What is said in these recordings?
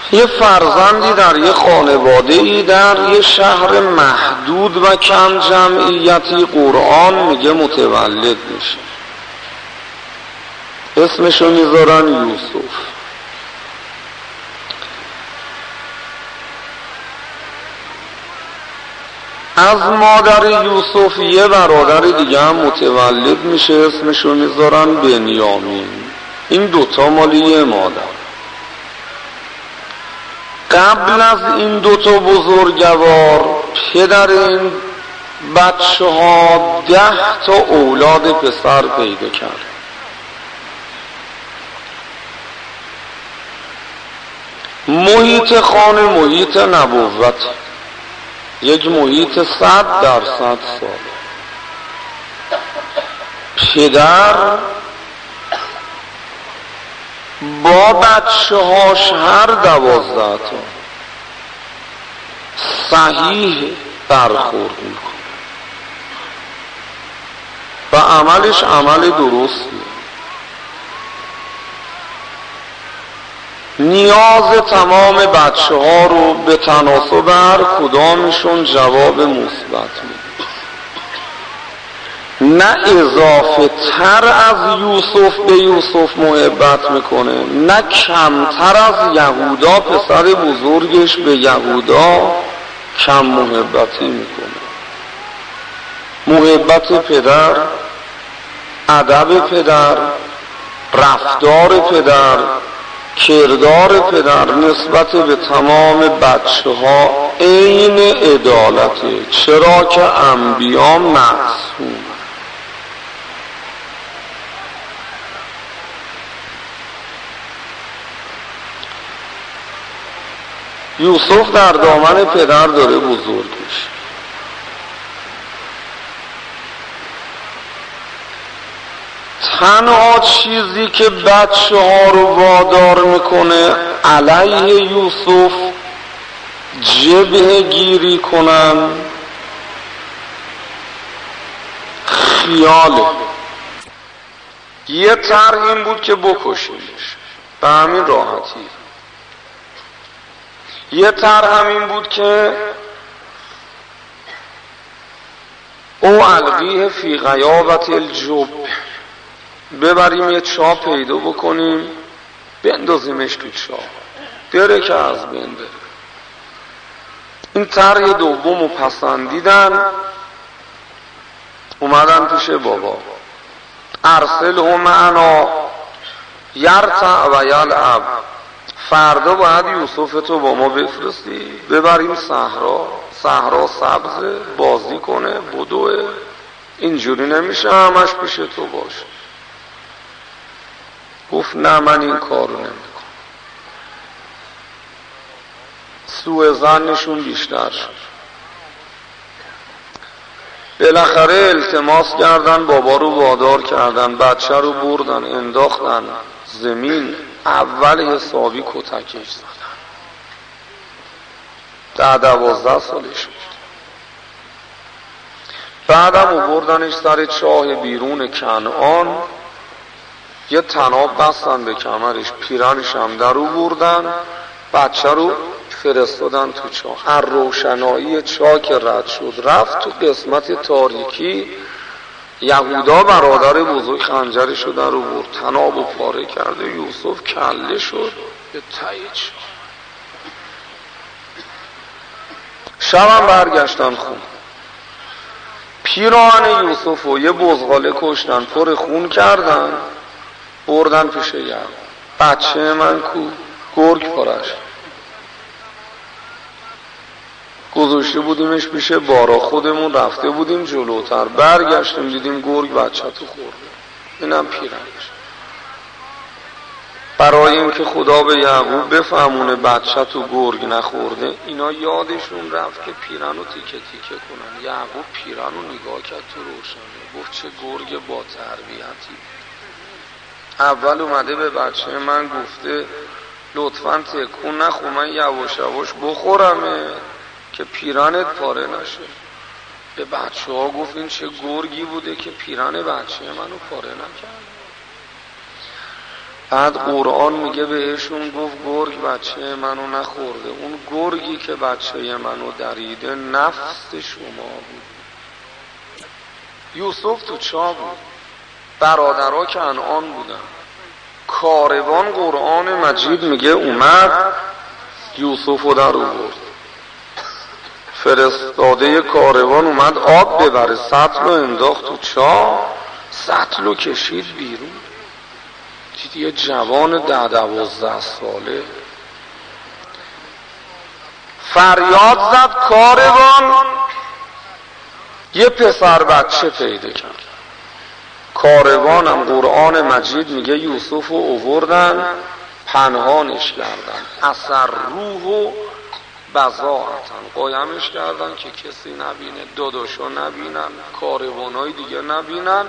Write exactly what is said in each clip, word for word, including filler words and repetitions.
یه فرزندی در یه خانواده‌ای در یه شهر محدود و کم جمعیتی قرآن میگه متولد میشه. اسمشو میذارن یوسف. از مادر یوسف یه برادر دیگه هم متولد میشه، اسمشو میذارن بنیامین. این دوتا مالی یه مادر. قبل از این دوتا بزرگوار پدر این بچه ها ده تا اولاد پسر پیدا کرد. محیط خانه محیط نبوت، یک محیط صد درصد سال. پدر با بچه هاش هر دوازده تا صحیح برخورد میکنه و عملش عمل درستی. نیاز تمام بچه ها رو به تناسب هر کدامشون جواب مثبت میده. نه اضافه تر از یوسف به یوسف محبت میکنه، نه کمتر از یهودا پسر بزرگش به یهودا کم محبتی میکنه. محبت پدر، ادب پدر، رفتار پدر، کردار پدر نسبت به تمام بچه ها عین عدالته، چرا که انبیا معصوم. یوسف در دامن پدر داره بزرگ میشه. تنها چیزی که بچه ها رو وادار میکنه علیه یوسف جبهه گیری کنن خیاله. یه طرح این بود که بکشیمش، به همین راحتی. یه طرح همین بود که او القیه فی غیابت الجب، ببریم یه چاه پیدا بکنیم بندازیمش تو چاه بره که از بین بره. این طرح دومو پسندیدن، اومدن پیش بابا، ارسله معنا یرتع و یلعب، فردا باید یوسف تو با ما بفرستی ببریم صحرا، صحرا سبزه، بازی کنه، بدوه. اینجوری نمیشه همش پیش تو باشه. گفت نه من این کارو نمیکنم. سوء ظنشون بیشتر شد. بالاخره التماس کردن، بابا رو وادار کردن، بچه رو بردن انداختن زمین. اول حسابی کتکش زدن. ده دوازده سالش بود. بعدم بردنش سر چاه بیرون کنعان، یه طناب بستن به کمرش، پیرنش هم در رو بردن، بچه رو فرستادن تو چاه. هر روشنایی چاه که رد شد رفت تو قسمت تاریکی. یهودا برادر بزرگ خنجرش رو در رو برد، طناب و پاره کرده. یوسف کله شد به تایید شد. شبم برگشتن خون. پیراهن یوسف رو یه بزغاله کشتن، پر خون کردن، بردن پیش یعقوب. بچه من کو؟ گرگ پارش گذاشته بودیمش پیش بارا، خودمون رفته بودیم جلوتر، برگشتیم دیدیم گرگ بچه تو خورده. اینم پیرنش. برای اینکه خدا به یعقوب بفهمونه بچه تو گرگ نخورده، اینا یادشون رفت که پیرن رو تیکه تیکه کنن. یعقوب پیرن رو نگاه کرد تو روشنه، گفت چه گرگ با تربیتی. اول اومده به بچه من گفته لطفاً تکون نخور، من یواش یواش بخورمه که پیرنت پاره نشه. به بچه ها گفت این چه گرگی بوده که پیرن بچه منو پاره نکرد. بعد قرآن میگه بهشون گفت گرگ بچه منو نخورده. اون گرگی که بچه منو دریده نفس شما بود. یوسف تو چاه بود، برادرها کنعان بودن. کاروان قرآن مجید میگه اومد یوسف رو در آورد. فرستاده کاروان اومد آب ببره، سطل رو انداخت تو چاه، سطل رو کشید بیرون. دید یه جوان ده دوازده ساله فریاد زد، کاروان یه پسر بچه پیدا کرد. کاروانم قرآن مجید میگه یوسف رو اووردن پنهانش کردن، اثر روح و بضاعتن، قایمش کردن که کسی نبینه، داداشا نبینن، کاروانای دیگه نبینن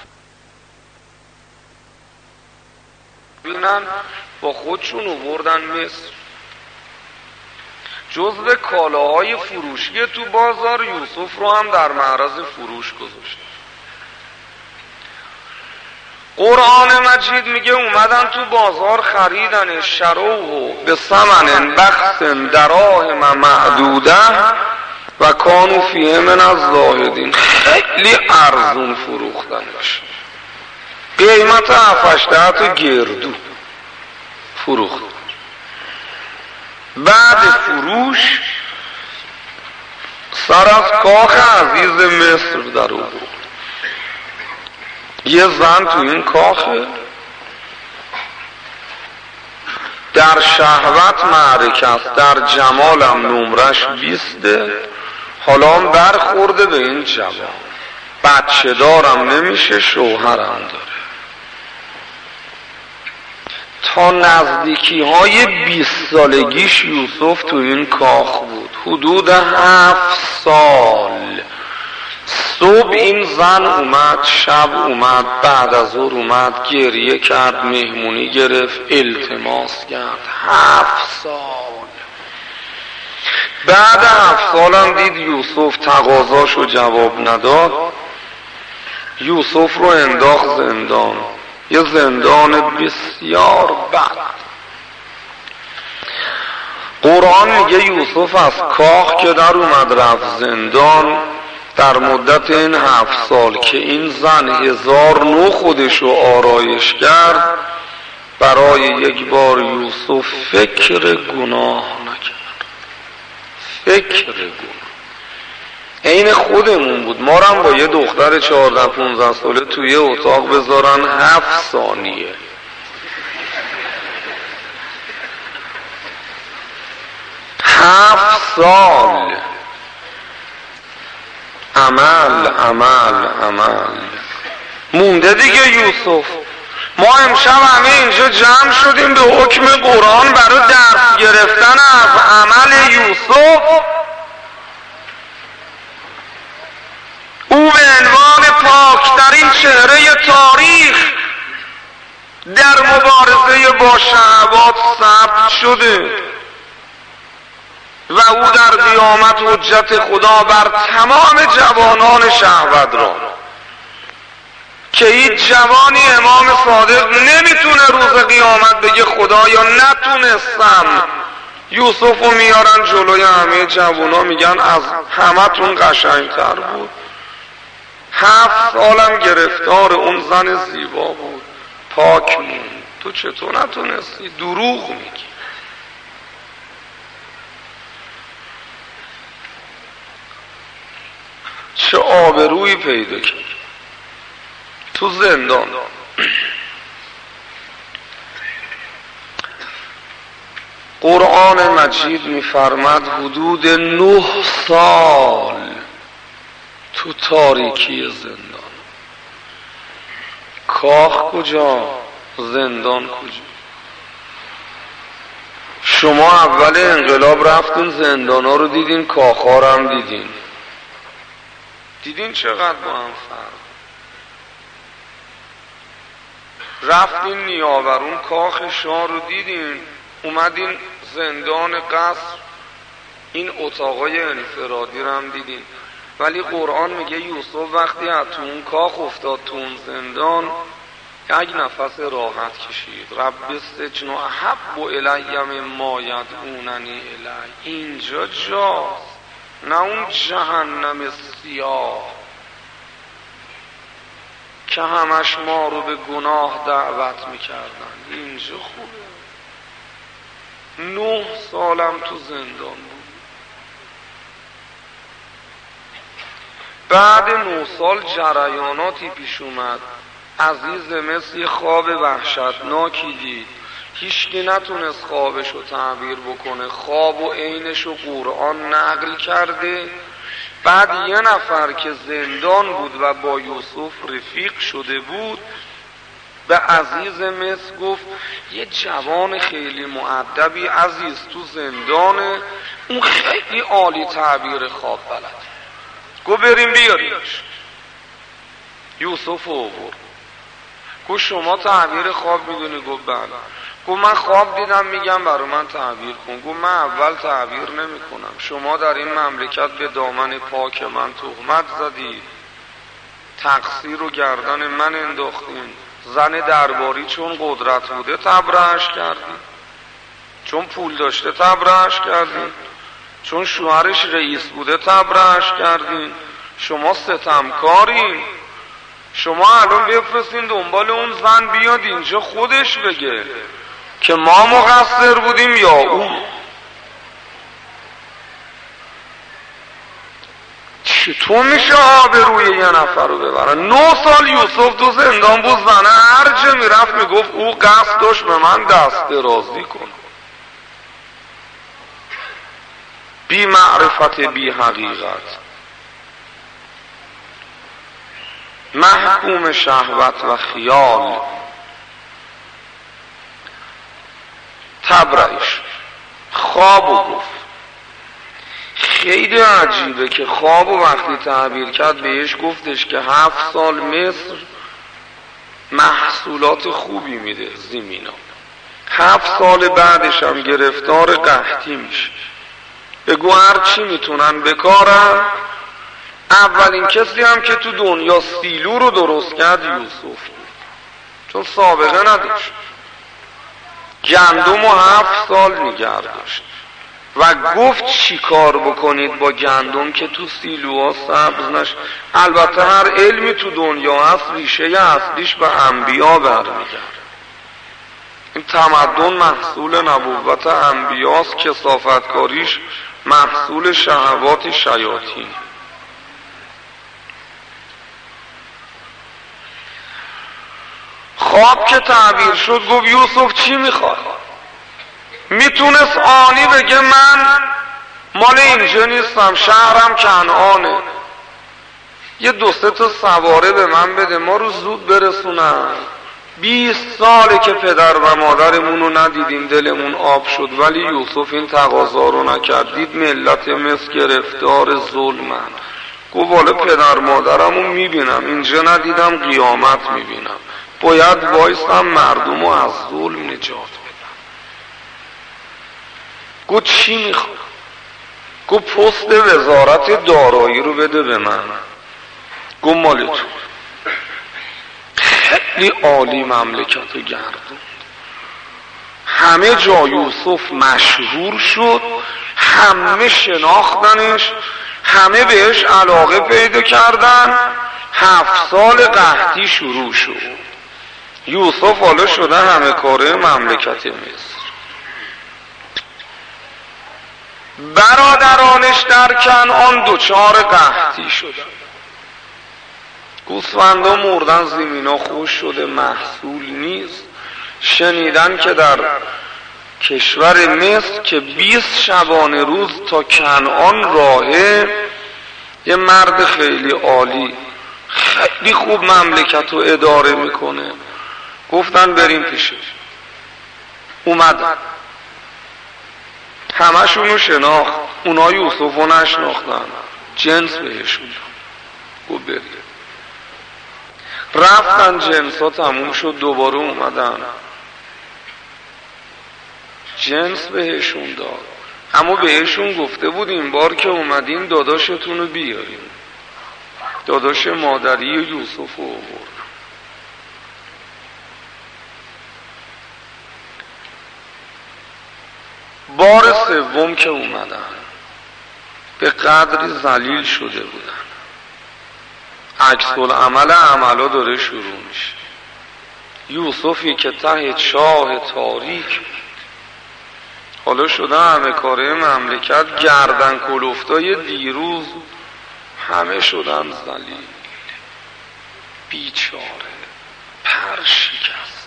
بینن با خودشون اووردن مصر. جزو کالاهای فروشی تو بازار یوسف رو هم در معرض فروش گذاشت. قرآن مجید میگه اومدن تو بازار خریدن، شروه به ثمن بخس دراهم معدوده و کانوا فیه من الزاهدین. خیلی ارزون فروختنش، قیمت هفت‌هشت تا گردو فروخت. بعد فروش سر از کاخ عزیز مصر در آورد. یه زن تو این کاخه، در شهوت معرکه است، در جمالم نمرش بیسته، حالا برخورده به این جوان، بچه دارم نمیشه، شوهرم داره. تا نزدیکی های بیست سالگیش یوسف تو این کاخ بود، حدود هفت سال. صبح این زن اومد، شب اومد، بعد از ظهر اومد، گریه کرد، مهمونی گرفت، التماس کرد. هفت سال. بعد هفت سالم دید یوسف تقاضاشو جواب نداد، یوسف رو انداخت زندان، یه زندان بسیار بد. قرآن میگه یوسف از کاخ که در اومد رفت زندان. در مدت این هفت سال که این زن هزار نو خودشو آرایش کرد، برای یک بار یوسف فکر گناه نکرد. فکر گناه عین خودمون بود. ما هم با یه دختر چهارده پونزده ساله توی اتاق بذارن هفت ثانیه هفت سال عمل عمل عمل مونده دیگه. یوسف ما امشب همه اینجا جمع شدیم به حکم قرآن برای درس گرفتن از عمل یوسف. او به عنوان پاکترین چهره تاریخ در مبارزه با شهوات ثبت شده و او در قیامت حجت خدا بر تمام جوانان شهوت را، که هیچ جوانی امام صادق نمیتونه روز قیامت بگه خدایا نتونستم. یوسف رو میارن جلوی همه جوانا، میگن از همتون قشنگتر بود. هفت سالم گرفتار اون زن زیبا بود، پاک موند. تو چطور نتونستی؟ دروغ میگی. چه آبرویی پیدا کرد تو زندان. قرآن مجید میفرماد حدود نه سال تو تاریکی زندان. کاخ کجا؟ زندان کجا؟ شما اول انقلاب رفتین زندان ها رو دیدین، کاخ ها رو هم دیدین. دیدین چقدر با هم فرق. رفتین نیاورون کاخ شاه رو دیدین، اومدین زندان قصر این اتاقای انفرادی رو هم دیدین. ولی قرآن میگه یوسف وقتی از تو اون کاخ افتاد تو اون زندان، یک نفس راحت کشید. رب السجن احب الی مما یدعوننی الی. اینجا جاست، نه اون جهنم سیاه که همش ما رو به گناه دعوت میکردن. اینجا خوبه. نه سالم تو زندان بود. بعد نه سال جریاناتی پیش اومد. عزیز مصر یه خواب وحشتناکی دید. هیچکی نتونست خوابشو تعبیر بکنه. خواب و عینشو قرآن نقل کرده. بعد یه نفر که زندان بود و با یوسف رفیق شده بود به عزیز مصر گفت یه جوان خیلی مؤدبی عزیز تو زندانه، اون خیلی عالی تعبیر خواب بلد، گفت بریم بیاریمش. یوسف آورد. گفت شما تعبیر خواب میدونی؟ گفت بله. گفت من خواب دیدم میگم برای من تعبیر کن. گفت من اول تعبیر نمی کنم. شما در این مملکت به دامن پاک من تهمت زدید، تقصیر و گردن من انداختین. زن درباری چون قدرت بوده تبرئه‌اش کردین، چون پول داشته تبرئه‌اش کردین، چون شوهرش رئیس بوده تبرئه‌اش کردین. شما ستمکارین. شما الان بفرستین دنبال اون زن بیاد اینجا خودش بگه که ما مقصر بودیم یا اون. چطور میشه آبروی یه نفر رو ببرن؟ نه سال یوسف تو زندان بود. زنه هر جا میرفت میگفت او قصد داشت به من دست درازی کن. بی معرفت بی حقیقت، محکوم شهوت و خیال، تبرئه‌اش خواب و گفت. خیلی عجیبه که خواب و وقتی تعبیر کرد بهش گفتش که هفت سال مصر محصولات خوبی میده زمینا، هفت سال بعدش هم گرفتار قحطی میشه. بگو هر چی میتونن بکارن. اولین کسی هم که تو دنیا سیلو رو درست کرد یوسف بود، چون سابقه نداشت. گندم و هفت سال نگه داشت و گفت چی کار بکنید با گندم که تو سیلوها سبز نشه. البته هر علمی تو دنیا هست ریشه اصلیش به انبیا برمیگرده. این تمدن محصول نبوت انبیاست، کثافتکاریش محصول شهوات شیاطین. خواب که تعبیر شد گفت یوسف چی میخواد؟ میتونست آنی بگه من مال اینجا نیستم، شهرم کنعانه، یه دو سه تا سواره به من بده ما رو زود برسونن. بیست ساله که پدر و مادرمون رو ندیدیم دلمون آب شد. ولی یوسف این تقاضا رو نکرد. دید ملت مصر گرفتار ظلمن. گفت والا پدر مادرمو میبینم، اینجا ندیدم قیامت میبینم، باید وایستم مردم رو از ظلم نجات بدم. گفت چی میخواد؟ گفت پست وزارت دارایی رو بده به من. گفت مال تو. خیلی عالی مملکت گردون. همه جا یوسف مشهور شد، همه شناختنش، همه بهش علاقه پیدا کردن. هفت سال قحطی شروع شد. یوسف حالا شده همه کاره مملکت مصر. برادرانش در کنعان دوچار قحطی شدن. گوسفندا مردن، زمینا خوش شده، محصول نیست. شنیدن که در کشور مصر که بیست شبانه روز تا کنعان راهه، یه مرد خیلی عالی خیلی خوب مملکت رو اداره میکنه. گفتن بریم پیشش. اومدن، همشونو شناخت. اونا یوسف رو نشناختن، جنس بهشون گفت بریم. رفتن، جنس ها تموم شد، دوباره اومدن، جنس بهشون داد. اما بهشون گفته بود این بار که اومدین داداشتون رو بیارین. داداش مادری و یوسف رو آورد. بار سوم که اومدن به قدری ذلیل شده بودن، عکس العمل عملا داره شروع میشه. یوسفی که ته چاه تاریک، حالا شده همه کاره مملکت گردن کلفتای دیروز، همه شدن ذلیل، بیچاره، پر شکسته.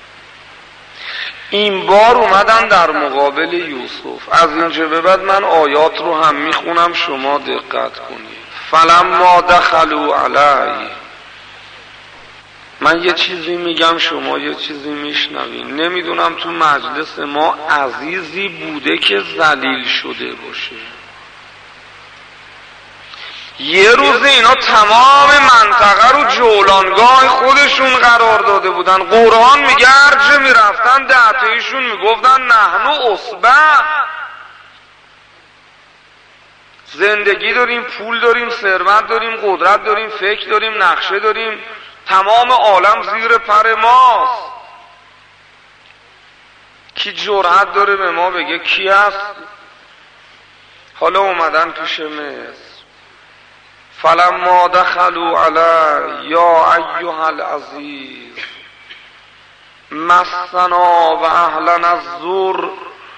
این بار اومدن در مقابل یوسف. از اینجا به بعد من آیات رو هم میخونم، شما دقت کنید. فلما دخلوا علی، من یه چیزی میگم شما یه چیزی میشنوین. نمیدونم تو مجلس ما عزیزی بوده که ذلیل شده باشه. یه روز اینا تمام منطقه رو جولانگاه خودشون قرار داده بودن. قرآن میگه هرچه میرفتن دهتایشون میگفتن نحنو اصبع، زندگی داریم، پول داریم، ثروت داریم، قدرت داریم، فکر داریم، نقشه داریم، تمام عالم زیر پر ماست. کی جرأت داره به ما بگه کی هست؟ حالا اومدن پیش مصر. فلما دخلوا علی یا ایها العزیز مسنا و اهلنا الضر،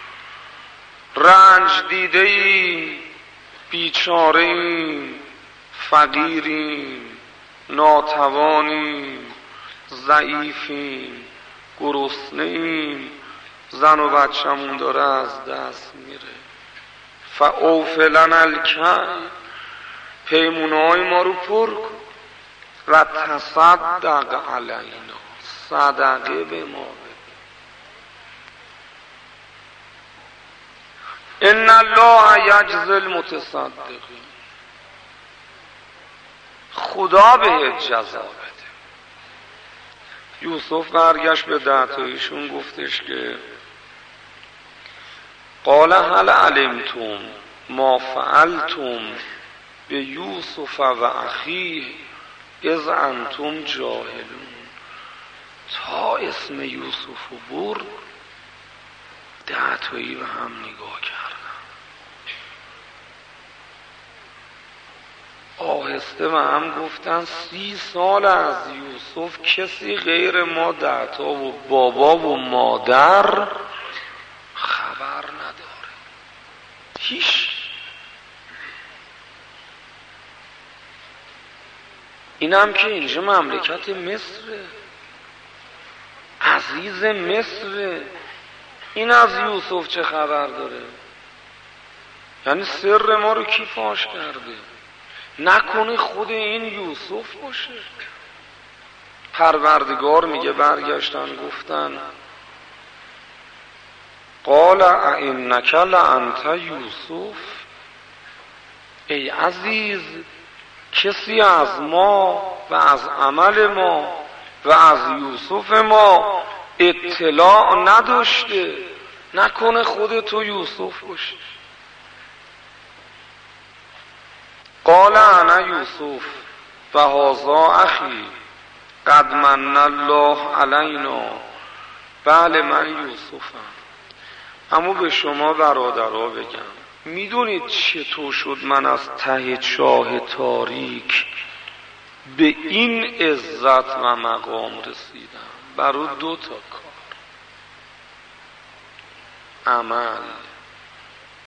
رنج دیده ایم، بیچاره ایم، فقیریم، ناتوانیم، ضعیفیم، گرسنه ایم، زن و بچه‌مون داره از دست میره. فاوف لنا الکیل، پیمونه‌های ما رو پر کن. و تصدق علینا، صدقه به ما بده. ان الله یجزی المتصدقین، خدا بهت جزا بده. یوسف برگشت به دهتایشون گفتش که قال هل علمتم ما فعلتم به یوسف و اخیه اذ انتم جاهلون. تا اسم یوسف رو برد دهتایی به هم نگاه کردن، آهسته و هم گفتن سی سال از یوسف کسی غیر ما دهتا و بابا و مادر خبر نداره. هیچ. این هم که اینجا مملکت مصره، عزیز مصره، این از یوسف چه خبر داره؟ یعنی سر ما رو کی فاش کرده؟ نکنه خود این یوسف باشه. پروردگار میگه برگشتن گفتن قال ائنک لانت یوسف، ای عزیز کسی از ما و از عمل ما و از یوسف ما اطلاع نداشته، نکنه خود تو یوسف باشی. قال انا یوسف و هذا اخی قد من الله علینا، بله من یوسفم. اما به شما برادرها بگم، میدونید چطور شد من از ته چاه تاریک به این عزت و مقام رسیدم؟ برای دو تا کار: عمل